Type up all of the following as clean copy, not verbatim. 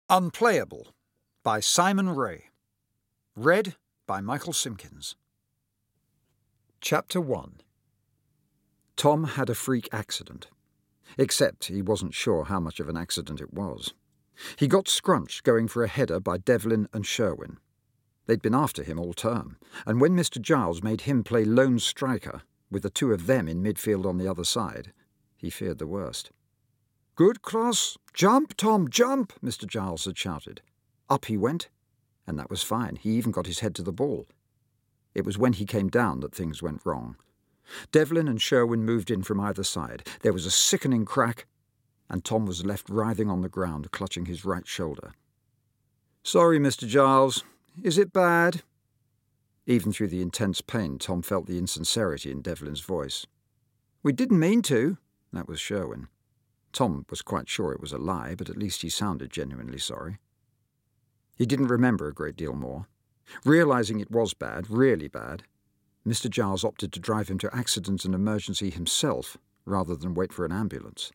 Unplayable by Simon Ray. Read by Michael Simpkins. Chapter 1. Tom had a freak accident. Except he wasn't sure how much of an accident it was. He got scrunched going for a header by Devlin and Sherwin. They'd been after him all term, and when Mr. Giles made him play lone striker, with the two of them in midfield on the other side, he feared the worst. "Good cross! Jump, Tom, jump!" Mr. Giles had shouted. Up he went, and that was fine. He even got his head to the ball. It was when he came down that things went wrong. Devlin and Sherwin moved in from either side. There was a sickening crack, and Tom was left writhing on the ground, clutching his right shoulder. "Sorry, Mr. Giles. Is it bad?" Even through the intense pain, Tom felt the insincerity in Devlin's voice. "We didn't mean to." That was Sherwin. Tom was quite sure it was a lie, but at least he sounded genuinely sorry. He didn't remember a great deal more. Realizing it was bad, really bad, Mr. Giles opted to drive him to accident and emergency himself rather than wait for an ambulance.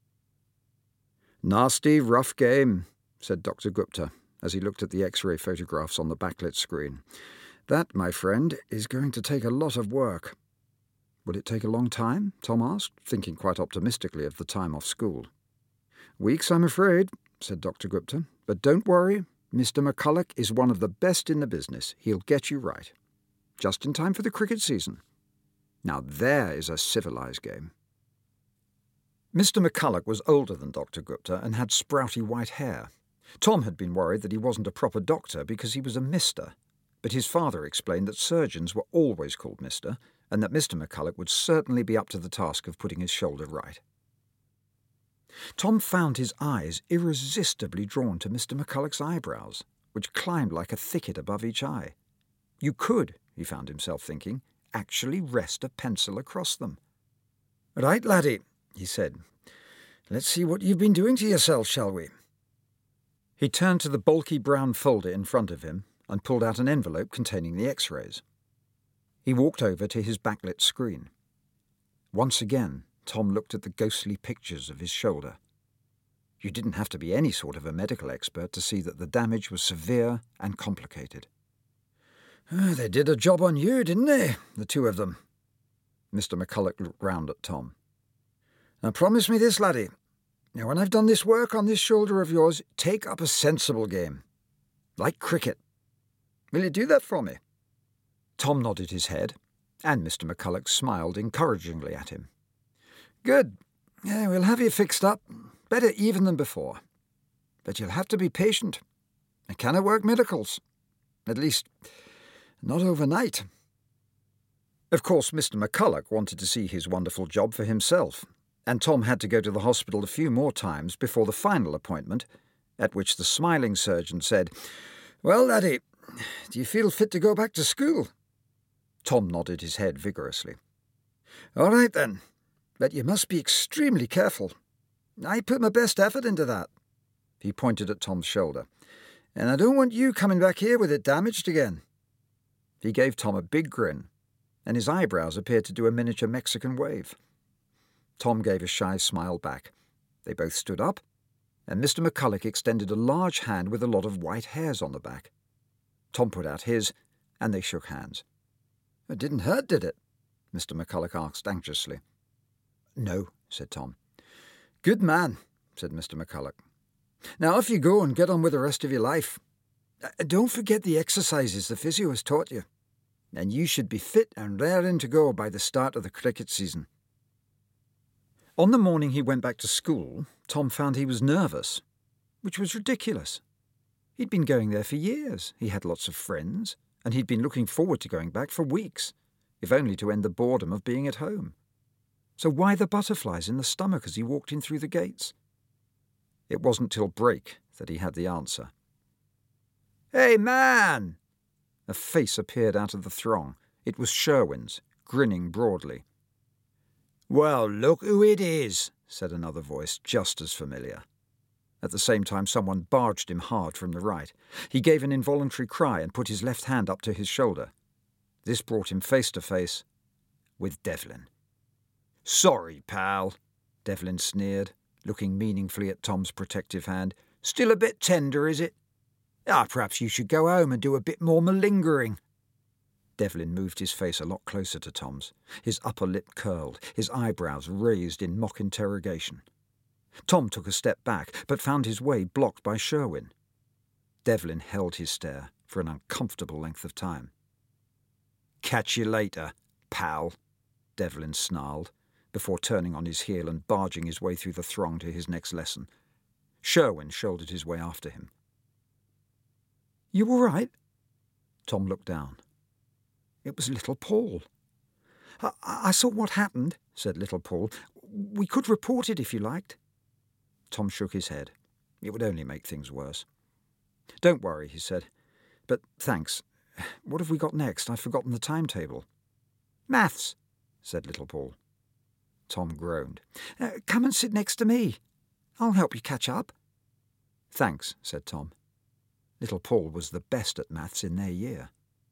"Nasty, rough game," said Dr. Gupta as he looked at the X-ray photographs on the backlit screen. "That, my friend, is going to take a lot of work." "Will it take a long time?" Tom asked, thinking quite optimistically of the time off school. "Weeks, I'm afraid," said Dr. Gupta. "But don't worry, Mr. McCulloch is one of the best in the business. He'll get you right. Just in time for the cricket season. Now there is a civilized game." Mr. McCulloch was older than Dr. Gupta and had sprouty white hair. Tom had been worried that he wasn't a proper doctor because he was a mister, but his father explained that surgeons were always called Mister, and that Mr. McCulloch would certainly be up to the task of putting his shoulder right. Tom found his eyes irresistibly drawn to Mr. McCulloch's eyebrows, which climbed like a thicket above each eye. You could, he found himself thinking, actually rest a pencil across them. "Right, laddie," he said. "Let's see what you've been doing to yourself, shall we?" He turned to the bulky brown folder in front of him and pulled out an envelope containing the X-rays. He walked over to his backlit screen. Once again, Tom looked at the ghostly pictures of his shoulder. You didn't have to be any sort of a medical expert to see that the damage was severe and complicated. "They did a job on you, didn't they, the two of them?" Mr. McCulloch looked round at Tom. "Now promise me this, laddie. Now when I've done this work on this shoulder of yours, take up a sensible game. Like cricket. Will you do that for me?" Tom nodded his head, and Mr. McCulloch smiled encouragingly at him. "Good. We'll have you fixed up. Better even than before. But you'll have to be patient. I cannot work miracles. At least, not overnight." Of course, Mr. McCulloch wanted to see his wonderful job for himself, and Tom had to go to the hospital a few more times before the final appointment, at which the smiling surgeon said, "Well, laddie, do you feel fit to go back to school?" Tom nodded his head vigorously. "All right, then. But you must be extremely careful. I put my best effort into that." He pointed at Tom's shoulder. "And I don't want you coming back here with it damaged again." He gave Tom a big grin, and his eyebrows appeared to do a miniature Mexican wave. Tom gave a shy smile back. They both stood up, and Mr. McCulloch extended a large hand with a lot of white hairs on the back. Tom put out his, and they shook hands. "It didn't hurt, did it?" Mr. McCulloch asked anxiously. "No," said Tom. "Good man," said Mr. McCulloch. "Now off you go and get on with the rest of your life. Don't forget the exercises the physio has taught you, and you should be fit and raring to go by the start of the cricket season." On the morning he went back to school, Tom found he was nervous, which was ridiculous. He'd been going there for years, he had lots of friends, and he'd been looking forward to going back for weeks, if only to end the boredom of being at home. So why the butterflies in the stomach as he walked in through the gates? It wasn't till break that he had the answer. "Hey, man!" A face appeared out of the throng. It was Sherwin's, grinning broadly. "Well, look who it is," said another voice, just as familiar. At the same time, someone barged him hard from the right. He gave an involuntary cry and put his left hand up to his shoulder. This brought him face to face with Devlin. "Sorry, pal," Devlin sneered, looking meaningfully at Tom's protective hand. Still a bit tender, is it? Perhaps you should go home and do a bit more malingering. Devlin moved his face a lot closer to Tom's, his upper lip curled, his eyebrows raised in mock interrogation. Tom took a step back, but found his way blocked by Sherwin. Devlin held his stare for an uncomfortable length of time. "Catch you later, pal," Devlin snarled, before turning on his heel and barging his way through the throng to his next lesson. Sherwin shouldered his way after him. "You all right?" Tom looked down. It was little Paul. I saw what happened," said little Paul. "We could report it if you liked." Tom shook his head. It would only make things worse. "Don't worry," he said. "But thanks. What have we got next? I've forgotten the timetable." "Maths," said little Paul. Tom groaned. "Come and sit next to me. I'll help you catch up." "Thanks," said Tom. Little Paul was the best at maths in their year.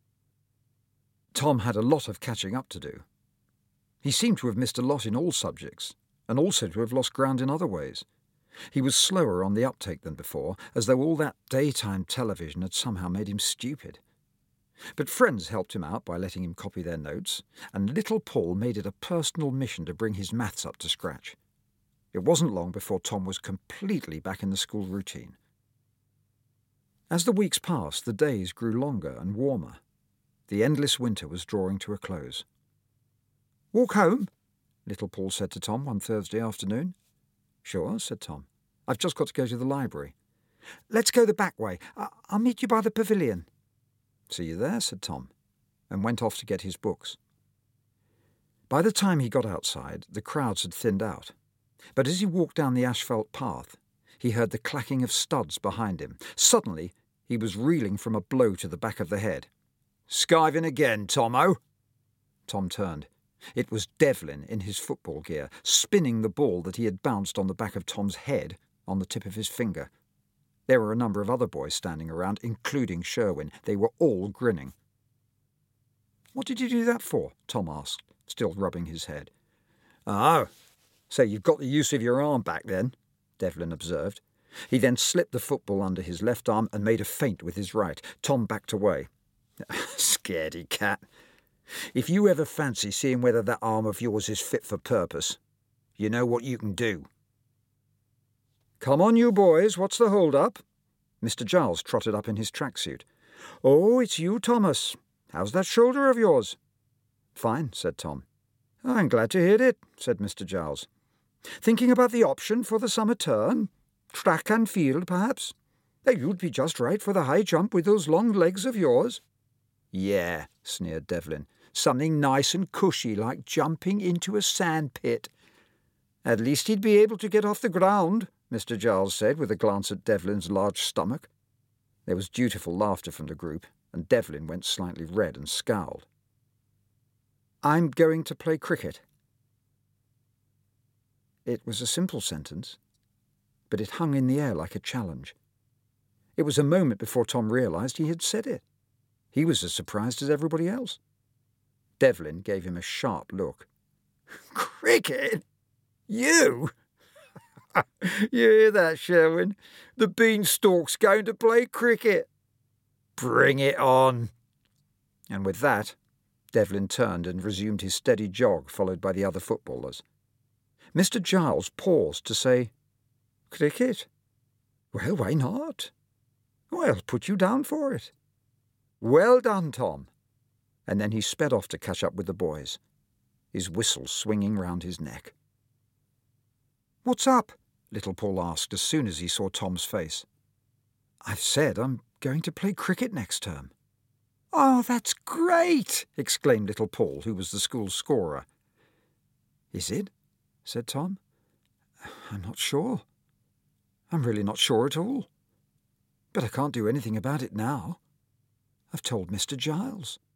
Tom had a lot of catching up to do. He seemed to have missed a lot in all subjects, and also to have lost ground in other ways. He was slower on the uptake than before, as though all that daytime television had somehow made him stupid. But friends helped him out by letting him copy their notes, and little Paul made it a personal mission to bring his maths up to scratch. It wasn't long before Tom was completely back in the school routine. As the weeks passed, the days grew longer and warmer. The endless winter was drawing to a close. "Walk home?" little Paul said to Tom one Thursday afternoon. "Sure," said Tom. "I've just got to go to the library." "Let's go the back way. I'll meet you by the pavilion." "See you there," said Tom, and went off to get his books. By the time he got outside, the crowds had thinned out. But as he walked down the asphalt path, he heard the clacking of studs behind him. Suddenly, he was reeling from a blow to the back of the head. "Skiving again, Tomo?" Tom turned. It was Devlin in his football gear, spinning the ball that he had bounced on the back of Tom's head on the tip of his finger. There were a number of other boys standing around, including Sherwin. They were all grinning. "What did you do that for?" Tom asked, still rubbing his head. "Oh, so you've got the use of your arm back then," Devlin observed. He then slipped the football under his left arm and made a feint with his right. Tom backed away. "Scaredy cat. If you ever fancy seeing whether that arm of yours is fit for purpose, you know what you can do." "Come on, you boys, what's the hold-up?" Mr. Giles trotted up in his tracksuit. "Oh, it's you, Thomas. How's that shoulder of yours?" "Fine," said Tom. "I'm glad to hear it," said Mr. Giles. "Thinking about the option for the summer term? Track and field, perhaps? You'd be just right for the high jump with those long legs of yours." "Yeah," sneered Devlin. "Something nice and cushy, like jumping into a sandpit." "At least he'd be able to get off the ground," Mr. Giles said, with a glance at Devlin's large stomach. There was dutiful laughter from the group, and Devlin went slightly red and scowled. "I'm going to play cricket." It was a simple sentence, but it hung in the air like a challenge. It was a moment before Tom realised he had said it. He was as surprised as everybody else. Devlin gave him a sharp look. "Cricket? You? You hear that, Sherwin? The beanstalk's going to play cricket. Bring it on." And with that, Devlin turned and resumed his steady jog, followed by the other footballers. Mr. Giles paused to say, "Cricket? Well, why not? I'll put you down for it." "Well done, Tom." And then he sped off to catch up with the boys, his whistle swinging round his neck. "What's up?" little Paul asked as soon as he saw Tom's face. "I've said I'm going to play cricket next term." "Oh, that's great!" exclaimed little Paul, who was the school's scorer. "Is it?" said Tom. "I'm not sure. I'm really not sure at all. But I can't do anything about it now. I've told Mr. Giles."